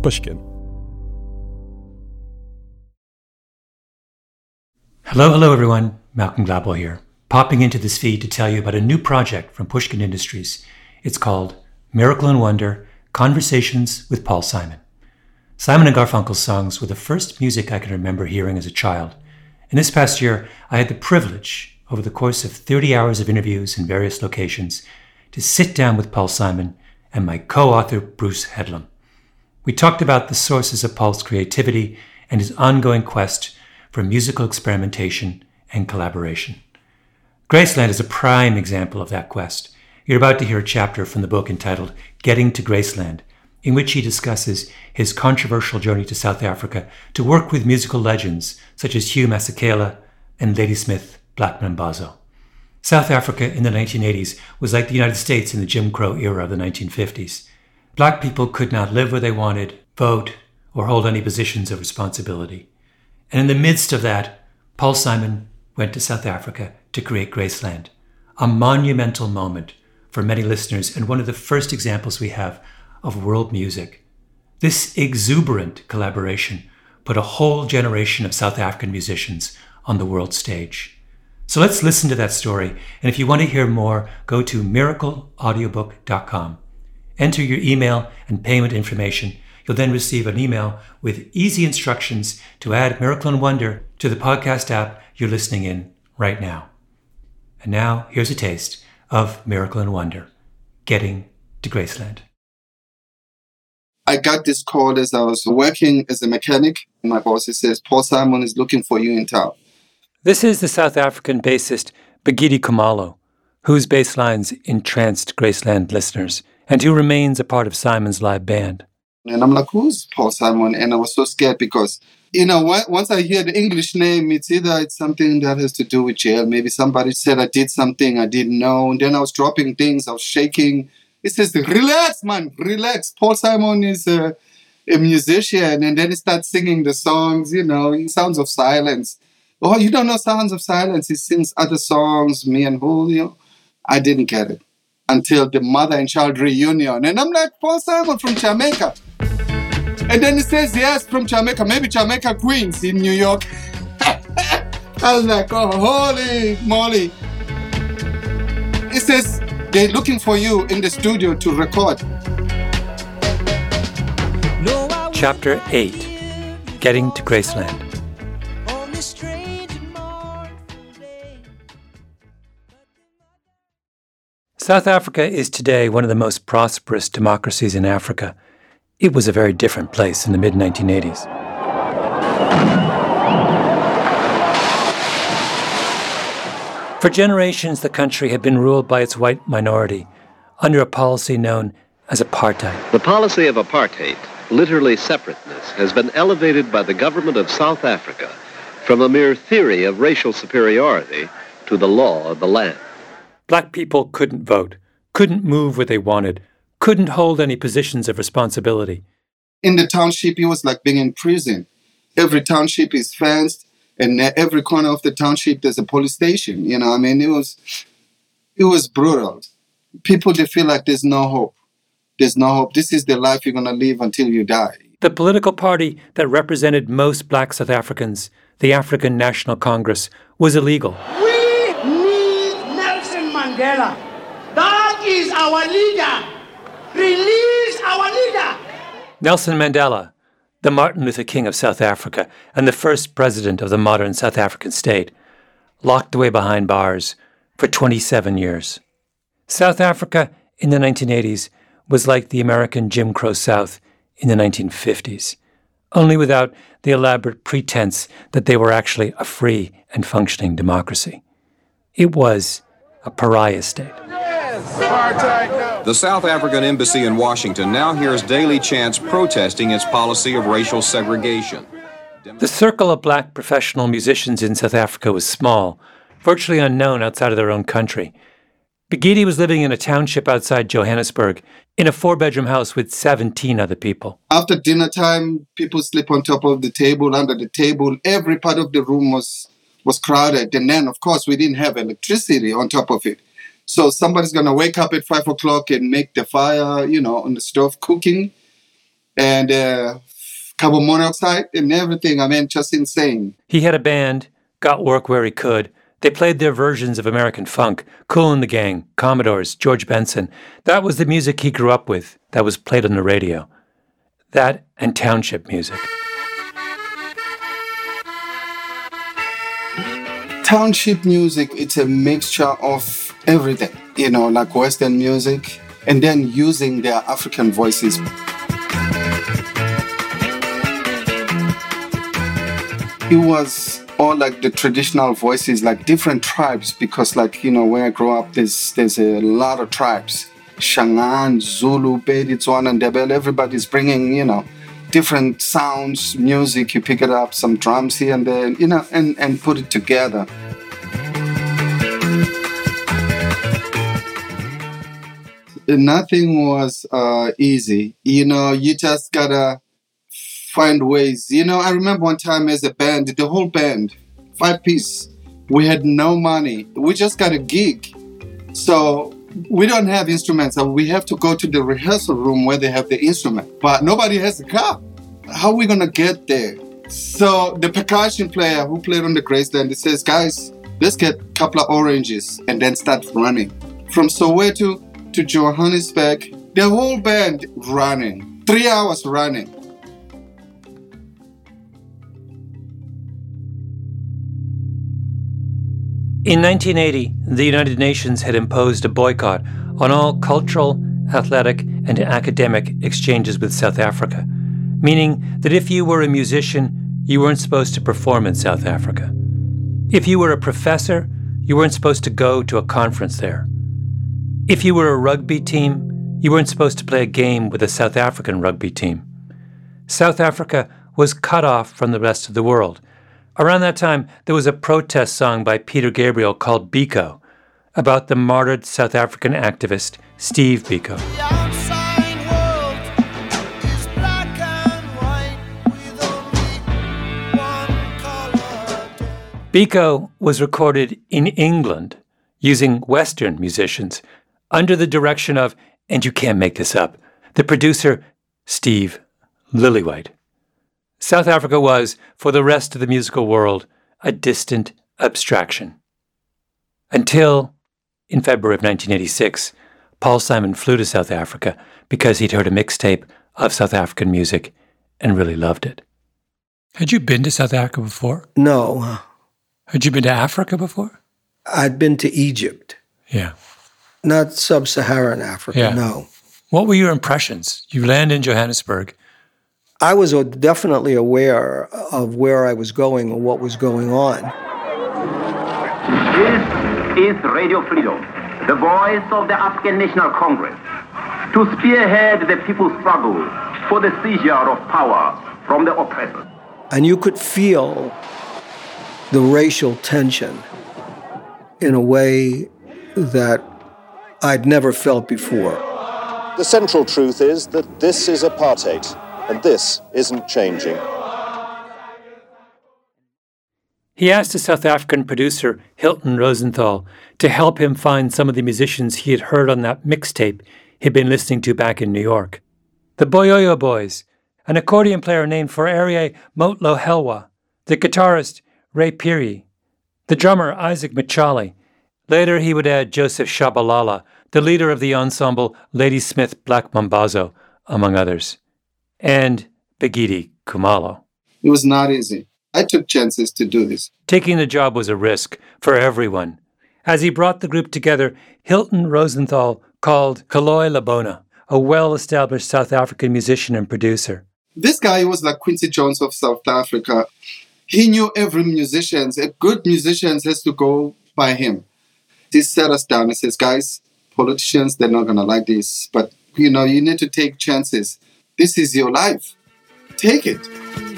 Pushkin. Hello everyone. Malcolm Gladwell here, popping into this feed to tell you about a new project from Pushkin Industries. It's called Miracle and Wonder, Conversations with Paul Simon. Simon and Garfunkel's songs were the first music I can remember hearing as a child. And this past year, I had the privilege, over the course of 30 hours of interviews in various locations, to sit down with Paul Simon and my co-author, Bruce Headlam. We talked about the sources of Paul's creativity and his ongoing quest for musical experimentation and collaboration. Graceland is a prime example of that quest. You're about to hear a chapter from the book entitled Getting to Graceland, in which he discusses his controversial journey to South Africa to work with musical legends such as Hugh Masekela and Ladysmith Blackman Mbazo. South Africa in the 1980s was like the United States in the Jim Crow era of the 1950s. Black people could not live where they wanted, vote, or hold any positions of responsibility. And in the midst of that, Paul Simon went to South Africa to create Graceland, a monumental moment for many listeners and one of the first examples we have of world music. This exuberant collaboration put a whole generation of South African musicians on the world stage. So let's listen to that story, and if you want to hear more, go to miracleaudiobook.com. Enter your email and payment information. You'll then receive an email with easy instructions to add Miracle and Wonder to the podcast app you're listening in right now. And now, here's a taste of Miracle and Wonder, Getting to Graceland. I got this call as I was working as a mechanic. My boss says, Paul Simon is looking for you in town. This is the South African bassist Bhekidi Khumalo, whose bass lines entranced Graceland listeners, and who remains a part of Simon's live band. And I'm like, who's Paul Simon? And I was so scared because, once I hear the English name, it's something that has to do with jail. Maybe somebody said I did something I didn't know. And then I was dropping things, I was shaking. He says, relax, man, relax. Paul Simon is a musician. And then he starts singing the songs, Sounds of Silence. Oh, you don't know Sounds of Silence? He sings other songs, Me and Julio. I didn't get it until the mother and child reunion. And I'm like, Paul Simon from Jamaica. And then he says, yes, from Jamaica, maybe Jamaica Queens in New York. I was like, oh, holy moly. He says, they're looking for you in the studio to record. Chapter 8, Getting to Graceland. South Africa is today one of the most prosperous democracies in Africa. It was a very different place in the mid-1980s. For generations, the country had been ruled by its white minority under a policy known as apartheid. The policy of apartheid, literally separateness, has been elevated by the government of South Africa from a mere theory of racial superiority to the law of the land. Black people couldn't vote, couldn't move where they wanted, couldn't hold any positions of responsibility. In the township, it was like being in prison. Every township is fenced. And every corner of the township, there's a police station. It was brutal. People, they feel like there's no hope. There's no hope. This is the life you're going to live until you die. The political party that represented most black South Africans, the African National Congress, was illegal. We need Nelson Mandela. That is our leader. Release our leader. Nelson Mandela, the Martin Luther King of South Africa and the first president of the modern South African state, locked away behind bars for 27 years. South Africa in the 1980s was like the American Jim Crow South in the 1950s, only without the elaborate pretense that they were actually a free and functioning democracy. It was a pariah state. The South African embassy in Washington now hears daily chants protesting its policy of racial segregation. The circle of black professional musicians in South Africa was small, virtually unknown outside of their own country. Bhekidi was living in a township outside Johannesburg, in a 4-bedroom house with 17 other people. After dinner time, people sleep on top of the table, under the table. Every part of the room was crowded. And then, of course, we didn't have electricity on top of it. So somebody's going to wake up at 5 o'clock and make the fire, on the stove cooking. and carbon monoxide and everything. I mean, just insane. He had a band, got work where he could. They played their versions of American funk, Kool and the Gang, Commodores, George Benson. That was the music he grew up with, that was played on the radio. That and township music. Township music, it's a mixture of everything, like Western music, and then using their African voices. It was all like the traditional voices, like different tribes, because where I grew up, there's a lot of tribes. Shangaan, Zulu, Bedi, Tswana, and Ndebele, everybody's bringing, different sounds, music. You pick it up, some drums here and there, and put it together. Nothing was easy. You just gotta find ways. I remember one time as a band, the whole band, 5-piece, we had no money. We just got a gig. So we don't have instruments. So we have to go to the rehearsal room where they have the instrument. But nobody has a car. How are we going to get there? So the percussion player who played on the Graceland, he says, guys, let's get a couple of oranges and then start running. From Soweto to Johannesburg, the whole band running. 3 hours running. In 1980, the United Nations had imposed a boycott on all cultural, athletic, and academic exchanges with South Africa, meaning that if you were a musician, you weren't supposed to perform in South Africa. If you were a professor, you weren't supposed to go to a conference there. If you were a rugby team, you weren't supposed to play a game with a South African rugby team. South Africa was cut off from the rest of the world. Around that time, there was a protest song by Peter Gabriel called Biko about the martyred South African activist Steve Biko. Biko was recorded in England using Western musicians under the direction of, and you can't make this up, the producer Steve Lillywhite. South Africa was, for the rest of the musical world, a distant abstraction. Until, in February of 1986, Paul Simon flew to South Africa because he'd heard a mixtape of South African music and really loved it. Had you been to South Africa before? No. Had you been to Africa before? I'd been to Egypt. Yeah. Not sub-Saharan Africa, no. What were your impressions? You land in Johannesburg. I was definitely aware of where I was going and what was going on. This is Radio Freedom, the voice of the African National Congress, to spearhead the people's struggle for the seizure of power from the oppressors. And you could feel the racial tension in a way that I'd never felt before. The central truth is that this is apartheid. And this isn't changing. He asked a South African producer, Hilton Rosenthal, to help him find some of the musicians he had heard on that mixtape he'd been listening to back in New York. The Boyoyo Boys, an accordion player named Forerie Motlo Helwa, the guitarist Ray Phiri, the drummer Isaac Machali. Later he would add Joseph Shabalala, the leader of the ensemble Ladysmith Black Mambazo, among others. And Bhekidi Khumalo. It was not easy. I took chances to do this. Taking the job was a risk for everyone. As he brought the group together, Hilton Rosenthal called Kaloy Labona, a well-established South African musician and producer. This guy was like Quincy Jones of South Africa. He knew every musician. A good musician has to go by him. He sat us down and says, guys, politicians, they're not going to like this, but you need to take chances. This is your life. Take it.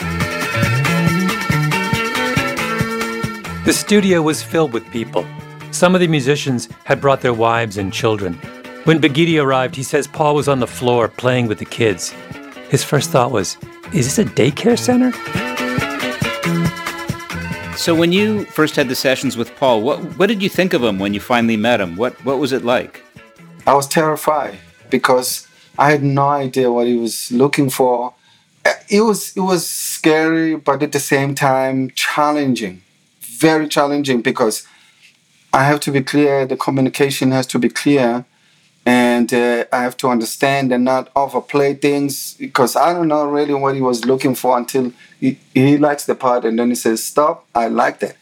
The studio was filled with people. Some of the musicians had brought their wives and children. When Bhekidi arrived, he says Paul was on the floor playing with the kids. His first thought was, is this a daycare center? So when you first had the sessions with Paul, what did you think of him when you finally met him? What was it like? I was terrified because I had no idea what he was looking for. It was scary, but at the same time challenging, very challenging, because I have to be clear, the communication has to be clear, and I have to understand and not overplay things, because I don't know really what he was looking for until he likes the part, and then he says, stop, I like that.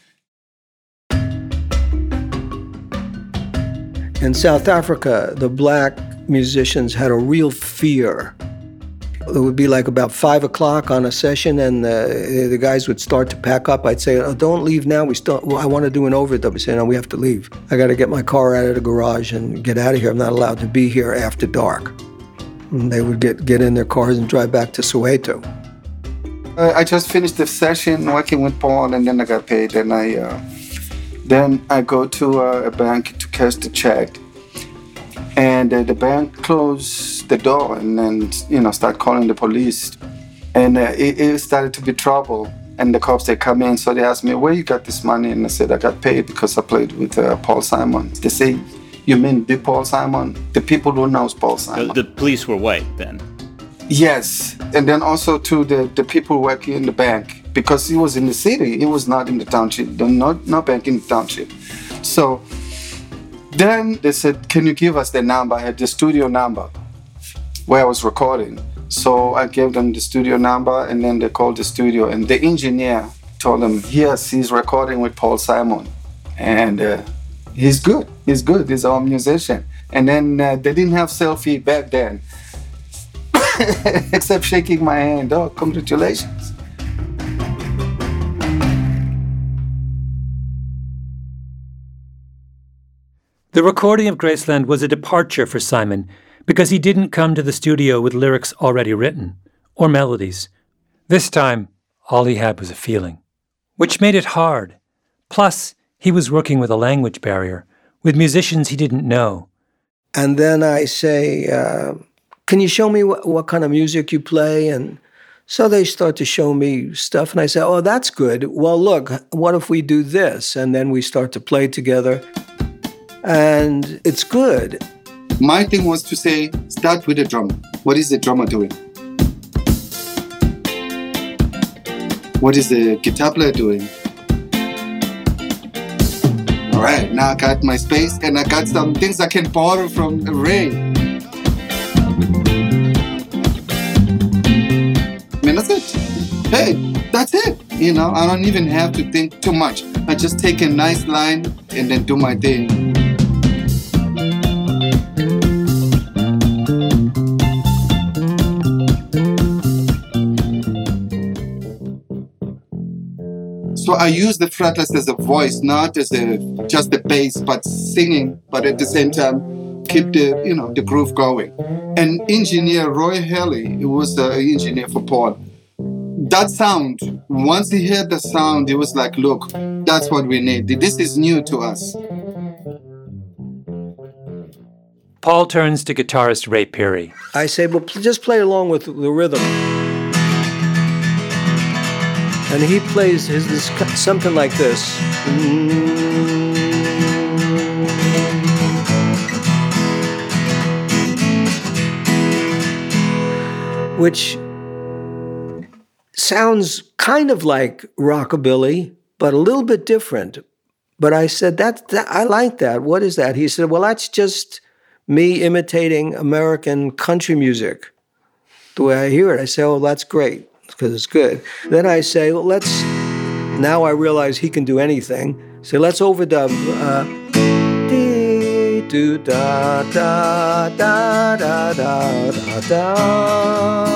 In South Africa, the black musicians had a real fear. It would be like about 5 o'clock on a session, and the guys would start to pack up. I'd say, oh, don't leave now. I want to do an overdub. I'd say, no, we have to leave. I got to get my car out of the garage and get out of here. I'm not allowed to be here after dark. And they would get in their cars and drive back to Soweto. I just finished the session working with Paul, and then I got paid. And then I go to a bank to cash the check. And the bank closed the door and then, start calling the police. And it started to be trouble. And the cops, they come in, so they asked me, where you got this money? And I said, I got paid because I played with Paul Simon. They say, you mean the Paul Simon? The people who knows Paul Simon. The police were white then? Yes. And then also to the people working in the bank, because he was in the city. He was not in the township. No bank in the township. So then they said, can you give us the number? I had the studio number where I was recording. So I gave them the studio number, and then they called the studio. And the engineer told them, yes, he's recording with Paul Simon. And he's good. He's good. He's our musician. And then they didn't have selfie back then, except shaking my hand. Oh, congratulations. The recording of Graceland was a departure for Simon because he didn't come to the studio with lyrics already written, or melodies. This time, all he had was a feeling, which made it hard. Plus, he was working with a language barrier, with musicians he didn't know. And then I say, can you show me what kind of music you play? And so they start to show me stuff, and I say, oh, that's good. Well, look, what if we do this? And then we start to play together. And it's good. My thing was to say, start with the drummer. What is the drummer doing? What is the guitar player doing? All right, now I got my space, and I got some things I can borrow from Ray. That's it. Hey, that's it. I don't even have to think too much. I just take a nice line and then do my thing. So I use the fretless as a voice, not as just the bass, but singing, but at the same time keep the groove going. And engineer Roy Haley, who was the engineer for Paul, that sound, once he heard the sound, he was like, look, that's what we need. This is new to us. Paul turns to guitarist Ray Peary. I say, well, just play along with the rhythm. And he plays this something like this. Which sounds kind of like rockabilly, but a little bit different. But I said, that I like that. What is that? He said, well, that's just me imitating American country music. The way I hear it, I say, oh, that's great, because it's good. Then I say, well, now I realize he can do anything. So let's overdub. Do da da da da da da da.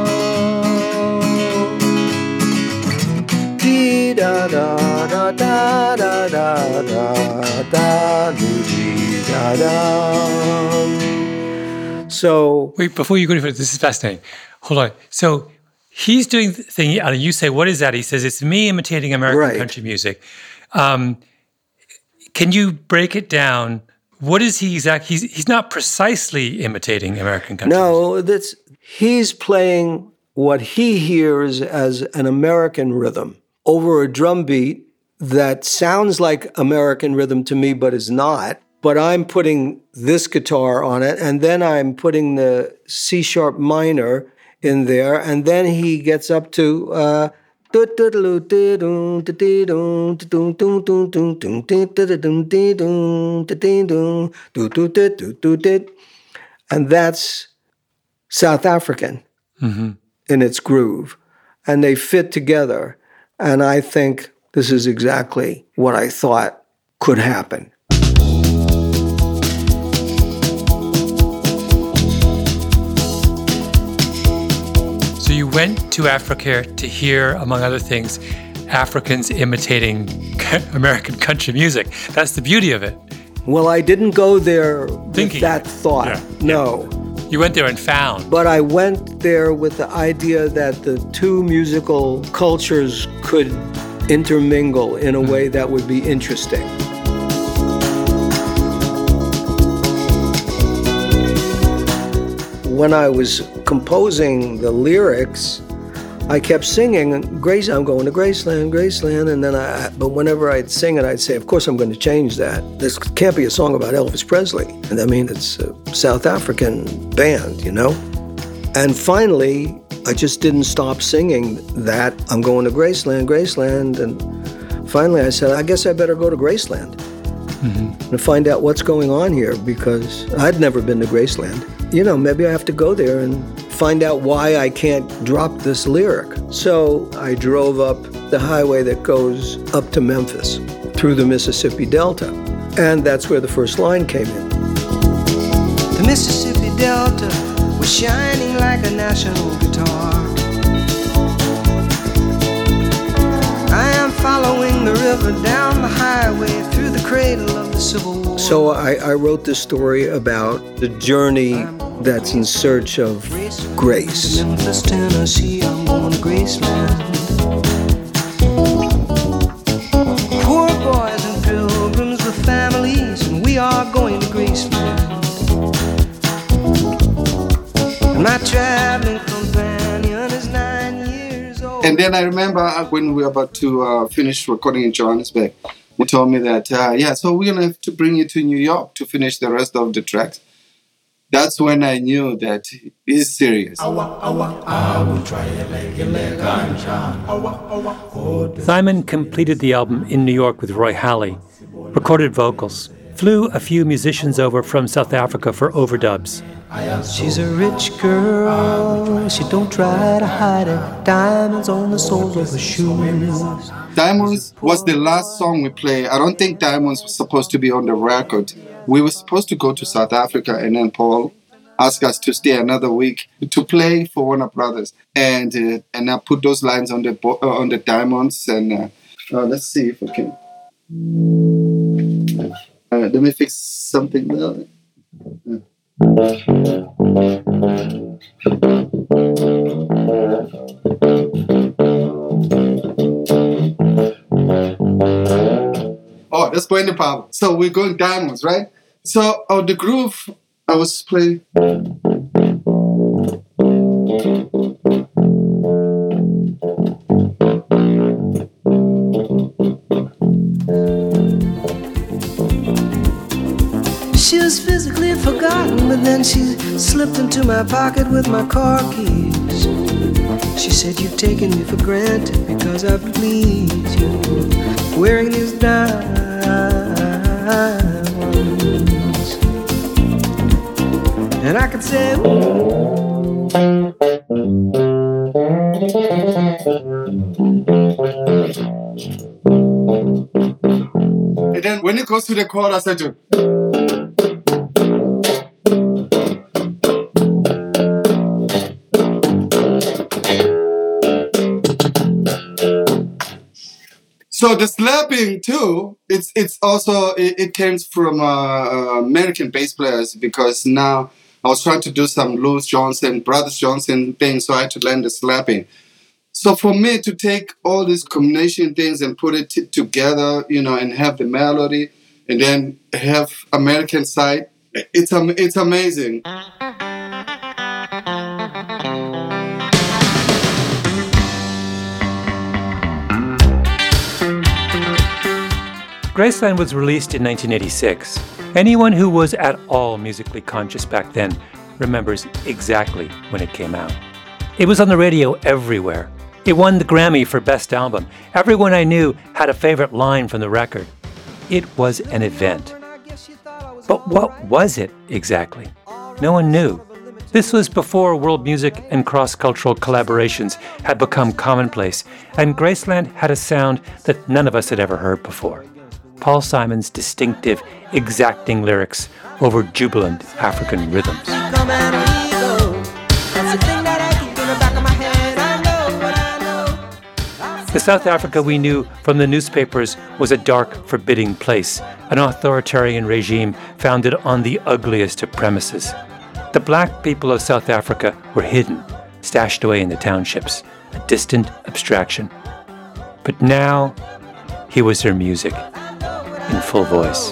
Dee da da da da da da da da dee da da. So wait, before you go any further, this is fascinating. Hold on. So he's doing the thing, and you say, what is that? He says, it's me imitating American country music. Can you break it down? What is he exactly? He's not precisely imitating American country music. No, he's playing what he hears as an American rhythm over a drum beat that sounds like American rhythm to me, but is not. but I'm putting this guitar on it, and then I'm putting the C sharp minor in there, and then he gets up to and that's South African in its groove, and they fit together. And I think this is exactly what I thought could happen. So you went to Africa to hear, among other things, Africans imitating American country music. That's the beauty of it. Well, I didn't go there with that thought. Yeah. No. You went there and found. But I went there with the idea that the two musical cultures could intermingle in a way that would be interesting. When I was composing the lyrics, I kept singing, Grace, I'm going to Graceland, Graceland, and then but whenever I'd sing it, I'd say, of course I'm going to change that. This can't be a song about Elvis Presley. And I mean, it's a South African band, you know? And finally, I just didn't stop singing that, I'm going to Graceland, Graceland, and finally I said, I guess I better go to Graceland and find out what's going on here, because I'd never been to Graceland. You know, maybe I have to go there and find out why I can't drop this lyric. So I drove up the highway that goes up to Memphis through the Mississippi Delta. And that's where the first line came in. The Mississippi Delta was shining like a national guitar. I am following the river down the highway through the cradle of the Civil War. So I wrote this story about the journey that's in search of grace. Memphis, Tennessee, I'm going to Graceland. Poor boys and pilgrims with families, and we are going to Graceland. And my traveling companion is 9 years old. And then I remember when we were about to finish recording in Johannesburg, he told me that, so we're going to have to bring you to New York to finish the rest of the tracks. That's when I knew that he's serious. Simon completed the album in New York with Roy Halley, recorded vocals, flew a few musicians over from South Africa for overdubs. She's a rich girl, she don't try to hide it. Diamonds on the soles of her shoes. Diamonds was the last song we played. I don't think Diamonds was supposed to be on the record. We were supposed to go to South Africa, and then Paul asked us to stay another week to play for Warner Brothers. And I put those lines on the Diamonds. And let's see if I can. Let me fix something there. Oh, that's going to power. So we're going Diamonds, right? So the groove I was playing. She was physically forgotten, but then she slipped into my pocket with my car keys. She said, you've taken me for granted because I please you, wearing these diamonds. And I could say, and then when it goes to the chorus, I do. So the slapping too, it's also it came from American bass players, because now I was trying to do some Louis Johnson, Brothers Johnson things, so I had to learn the slapping. So for me to take all these combination things and put it together, and have the melody, and then have American side, it's amazing. Graceland was released in 1986. Anyone who was at all musically conscious back then remembers exactly when it came out. It was on the radio everywhere. It won the Grammy for Best Album. Everyone I knew had a favorite line from the record. It was an event. But what was it exactly? No one knew. This was before world music and cross-cultural collaborations had become commonplace, and Graceland had a sound that none of us had ever heard before. Paul Simon's distinctive, exacting lyrics over jubilant African rhythms. The South Africa we knew from the newspapers was a dark, forbidding place, an authoritarian regime founded on the ugliest of premises. The black people of South Africa were hidden, stashed away in the townships, a distant abstraction. But now, he was their music, in full voice.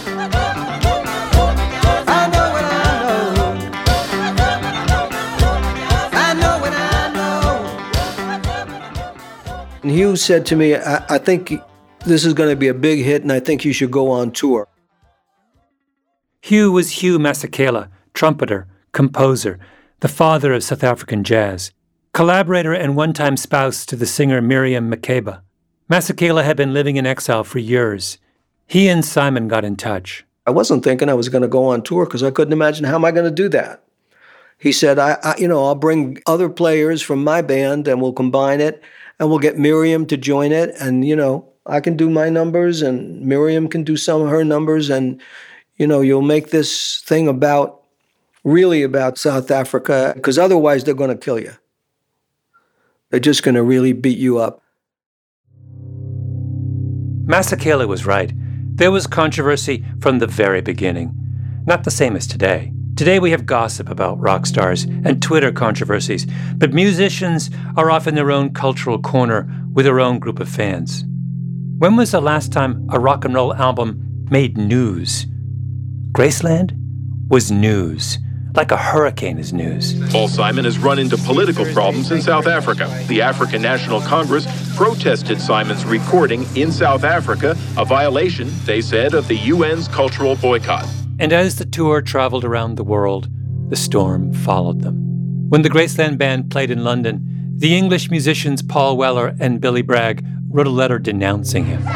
And Hugh said to me, I think this is going to be a big hit, and I think you should go on tour. Hugh was Hugh Masekela, trumpeter, composer, the father of South African jazz, collaborator and one-time spouse to the singer Miriam Makeba. Masekela had been living in exile for years. He and Simon got in touch. I wasn't thinking I was going to go on tour because I couldn't imagine how am I going to do that. He said, I'll bring other players from my band and we'll combine it and we'll get Miriam to join it. And, I can do my numbers and Miriam can do some of her numbers. And, you'll make this thing really about South Africa, because otherwise they're going to kill you. They're just going to really beat you up. Masekela was right. There was controversy from the very beginning. Not the same as today. Today we have gossip about rock stars and Twitter controversies, but musicians are off in their own cultural corner with their own group of fans. When was the last time a rock and roll album made news? Graceland was news, like a hurricane is news. Paul Simon has run into political problems in South Africa. The African National Congress protested Simon's recording in South Africa, a violation, they said, of the UN's cultural boycott. And as the tour traveled around the world, the storm followed them. When the Graceland Band played in London, the English musicians Paul Weller and Billy Bragg wrote a letter denouncing him.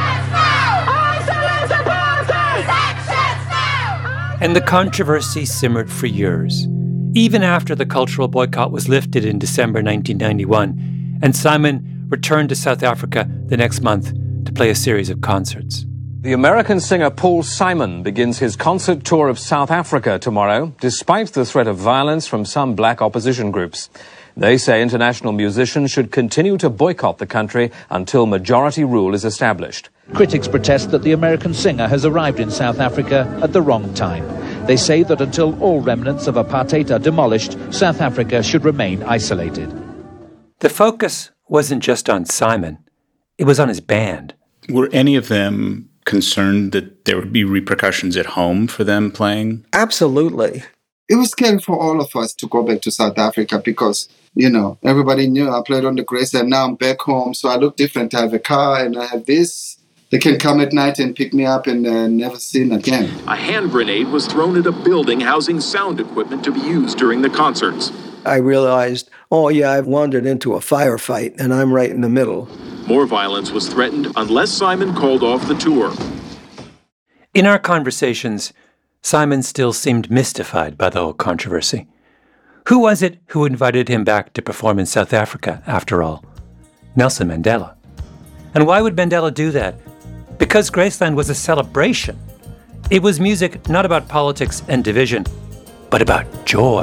And the controversy simmered for years, even after the cultural boycott was lifted in December 1991, and Simon returned to South Africa the next month to play a series of concerts. The American singer Paul Simon begins his concert tour of South Africa tomorrow, despite the threat of violence from some black opposition groups. They say international musicians should continue to boycott the country until majority rule is established. Critics protest that the American singer has arrived in South Africa at the wrong time. They say that until all remnants of apartheid are demolished, South Africa should remain isolated. The focus wasn't just on Simon, it was on his band. Were any of them concerned that there would be repercussions at home for them playing? Absolutely. It was scary for all of us to go back to South Africa because, everybody knew I played on the Grace and now I'm back home. So I look different. I have a car and I have this. They can come at night and pick me up and never seen again. A hand grenade was thrown at a building housing sound equipment to be used during the concerts. I realized, I've wandered into a firefight and I'm right in the middle. More violence was threatened unless Simon called off the tour. In our conversations, Simon still seemed mystified by the whole controversy. Who was it who invited him back to perform in South Africa, after all? Nelson Mandela. And why would Mandela do that? Because Graceland was a celebration. It was music not about politics and division, but about joy.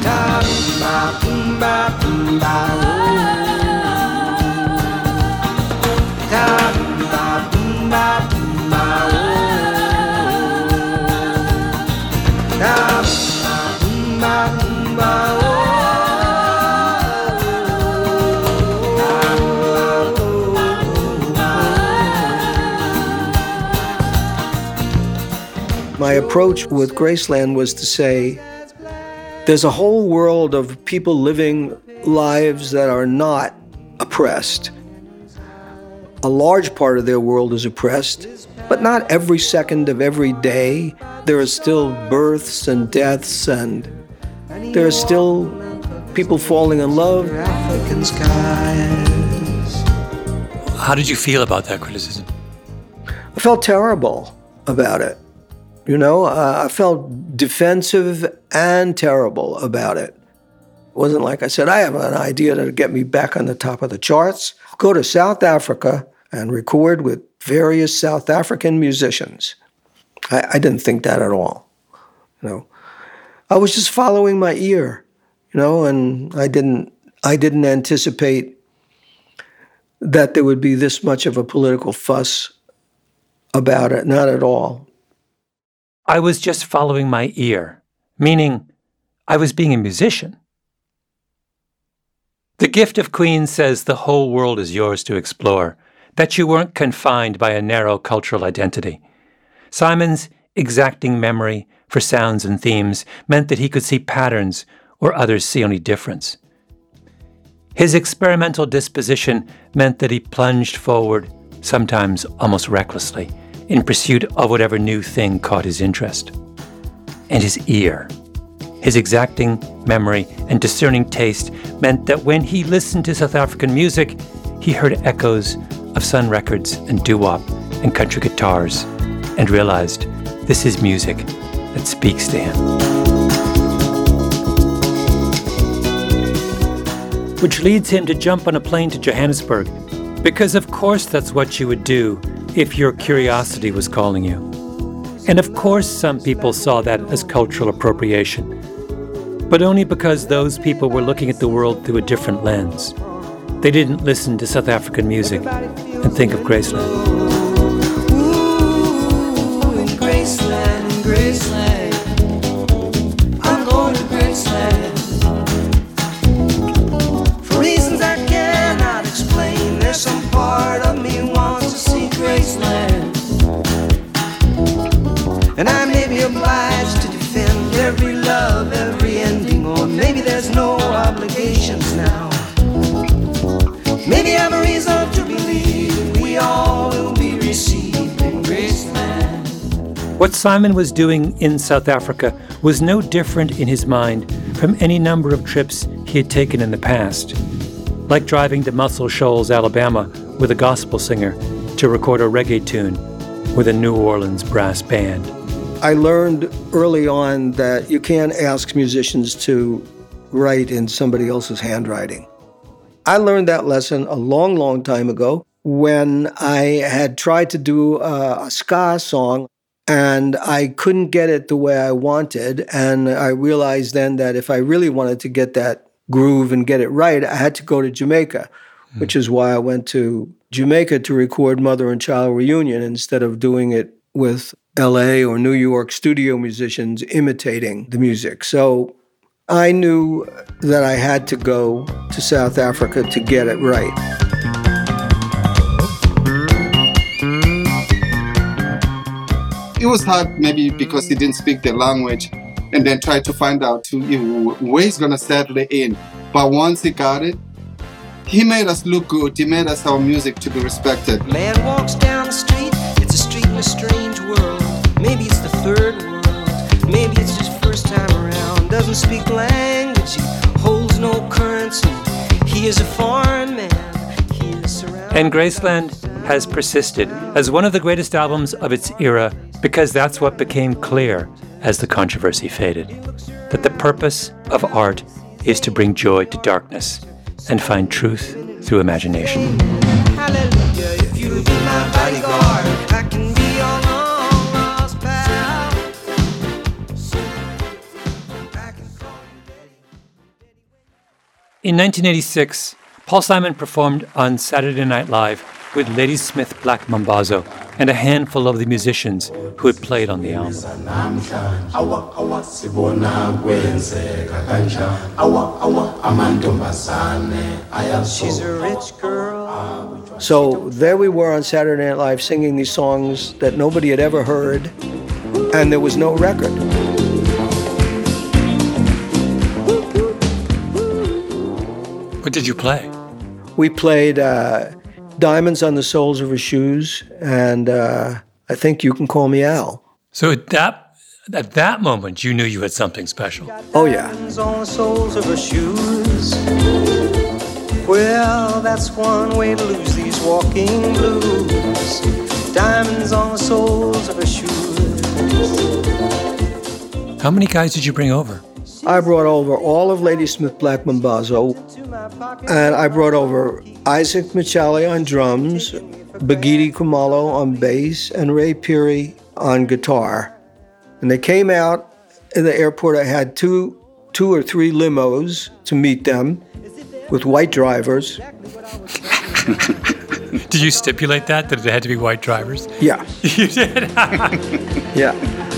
My approach with Graceland was to say, there's a whole world of people living lives that are not oppressed. A large part of their world is oppressed, but not every second of every day. There are still births and deaths, and there are still people falling in love. How did you feel about that criticism? I felt terrible about it. You know, I felt defensive and terrible about it. It wasn't like I said, I have an idea to get me back on the top of the charts. Go to South Africa and record with various South African musicians. I didn't think that at all. You know, I was just following my ear, you know, and I didn't anticipate that there would be this much of a political fuss about it. Not at all. I was just following my ear, meaning I was being a musician. The Gift of Queen says the whole world is yours to explore, that you weren't confined by a narrow cultural identity. Simon's exacting memory for sounds and themes meant that he could see patterns where others see only difference. His experimental disposition meant that he plunged forward, sometimes almost recklessly, in pursuit of whatever new thing caught his interest. And his ear, his exacting memory and discerning taste meant that when he listened to South African music, he heard echoes of Sun Records and doo-wop and country guitars and realized this is music that speaks to him. Which leads him to jump on a plane to Johannesburg, because of course that's what you would do if your curiosity was calling you. And of course some people saw that as cultural appropriation, but only because those people were looking at the world through a different lens. They didn't listen to South African music and think of Graceland. Graceland, I'm going to Graceland. For reasons I cannot explain, there's some part of me wants to see Graceland. And I may be obliged to defend every love, every ending, or maybe there's no obligations now. Maybe I have a reason to believe we all will be received in Graceland. What Simon was doing in South Africa was no different in his mind from any number of trips he had taken in the past, like driving to Muscle Shoals, Alabama, with a gospel singer to record a reggae tune with a New Orleans brass band. I learned early on that you can't ask musicians to write in somebody else's handwriting. I learned that lesson a long, long time ago when I had tried to do a ska song and I couldn't get it the way I wanted. And I realized then that if I really wanted to get that groove and get it right, I had to go to Jamaica, which is why I went to Jamaica to record Mother and Child Reunion instead of doing it with LA or New York studio musicians imitating the music. So I knew that I had to go to South Africa to get it right. It was hard maybe because he didn't speak the language and then try to find out where he's going to settle it in. But once he got it, he made us look good. He made us our music to be respected. Man walks down the street, it's a street in a strange world. Maybe it's the third world, maybe it's just first time around. Doesn't speak language, he holds no currency. He is a foreign man, he is surrounded. And Graceland has persisted as one of the greatest albums of its era because that's what became clear as the controversy faded, that the purpose of art is to bring joy to darkness and find truth through imagination. Hallelujah, if you be my bodyguard, I can be your long lost pal. In 1986, Paul Simon performed on Saturday Night Live with Ladysmith Black Mambazo and a handful of the musicians who had played on the album. She's a rich girl. So there we were on Saturday Night Live singing these songs that nobody had ever heard, and there was no record. What did you play? We played Diamonds on the Soles of Her Shoes, and I think You Can Call Me Al. So that At that moment, you knew you had something special. Oh, yeah. On the soles of her shoes. Well, that's one way to lose these walking blues. Diamonds on the soles of her shoes. How many guys did you bring over? I brought over all of Ladysmith Black Mambazo, and I brought over Isaac Michalli on drums, Bagiti Kumalo on bass, and Ray Peary on guitar. And they came out in the airport. I had two or three limos to meet them with white drivers. Did you stipulate that it had to be white drivers? Yeah. You did? Yeah.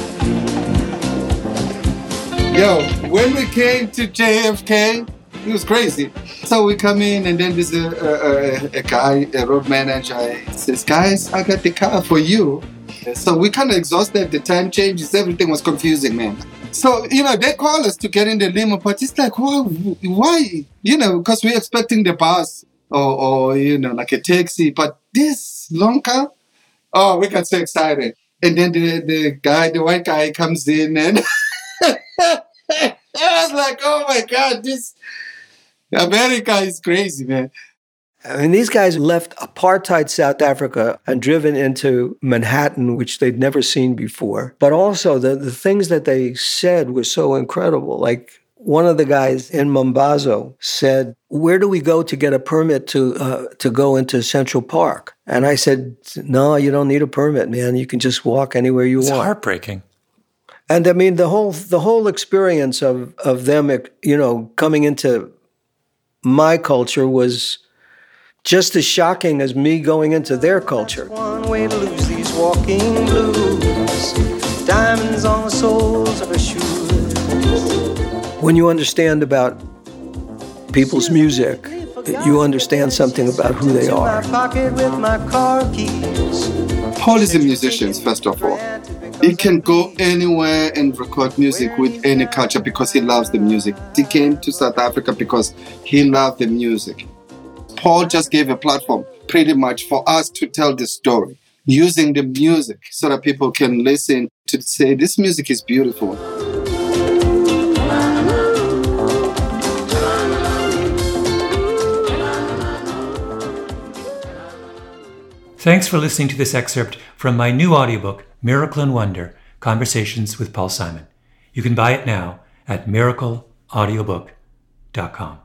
Yo, when we came to JFK, it was crazy. So we come in, and then there's a guy, a road manager, he says, guys, I got the car for you. So we kind of exhausted. The time changes. Everything was confusing, man. So, they call us to get in the limo, but it's like, why? Because we're expecting the bus or like a taxi. But this long car, oh, we got so excited. And then the white guy comes in, and I was like, oh my God, this America is crazy, man. I mean, these guys left apartheid South Africa and driven into Manhattan, which they'd never seen before. But also the things that they said were so incredible. Like one of the guys in Mambazo said, where do we go to get a permit to go into Central Park? And I said, no, you don't need a permit, man. You can just walk anywhere you want. It's heartbreaking. And I mean, the whole experience of them, coming into my culture was just as shocking as me going into their culture. One way to lose these walking blues. Diamonds on the soles of her shoes. When you understand about people's music, you understand something about who they are. Paul is a musician, first of all. He can go anywhere and record music with any culture because he loves the music. He came to South Africa because he loved the music. Paul just gave a platform pretty much for us to tell the story using the music so that people can listen to say, this music is beautiful. Thanks for listening to this excerpt from my new audiobook, Miracle and Wonder, Conversations with Paul Simon. You can buy it now at miracleaudiobook.com.